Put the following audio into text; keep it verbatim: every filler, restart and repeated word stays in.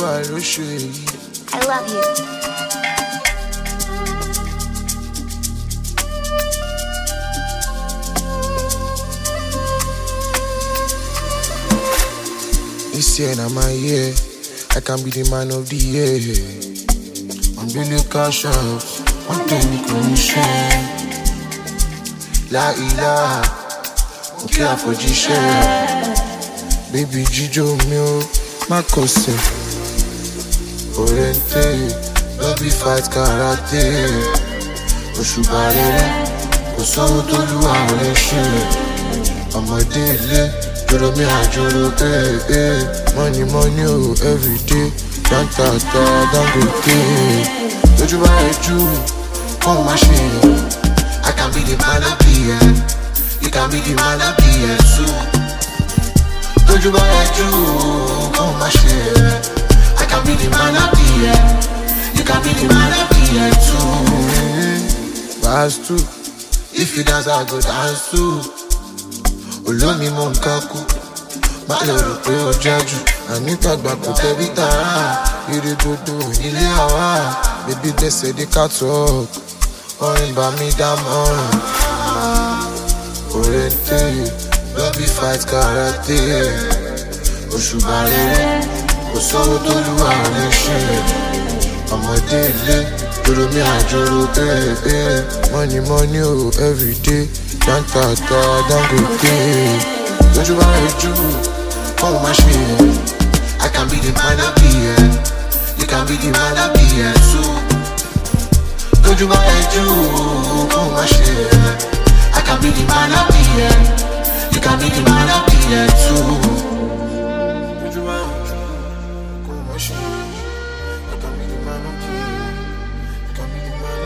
wà lóṣù èyí. I love you. This year na my year, I can be the man of the year. I'm really cash out, one day we can share. La ilaha, okay I for share. Baby Jijo mio, my cousin. Oriente, baby fight karate. Oshubarere, kosowo toluwa ole se. Ọmọdé ilé. Joro mi ajoro, eh, eh. Money, money, oh, every day. Don't ta ta, don't go pay. Don't you buy a Jew? Oh, machine. I can be the man of the year. You can be the man of the year, too. Don't you buy a Jew? Oh, machine. I can be the man of the year. You can be the man of the year, too. Pass too. If you dance, I go dance too. Olómi mọ̀ nǹkan kú, má lè rò pé ó jájú. Àníkàgbà kò tẹ́bí tààrà, ire gbogbo nílé àwa. Bébí gbèsè dé catwalk, orin bá mi dámọ̀ràn. Oriente, lobby fight karate. Òṣùbà rere, kò sówó tó lúwa lè ṣe. Ọmọdé ilé, jòrò mi àjòrò, eh, eh. Money, money, oh, every day. Don't ta ta, don't go pay. Don't you buy a Jew? Oh, my shit. I can be the man of the year. You can be the man of the year, too. Don't you buy a Jew? Oh, my shit. I can be the man of the year. You can be the man of the year, too. Don't you buy a Jew? Oh, my shit. I can be the man of the year. You can be the man of the year.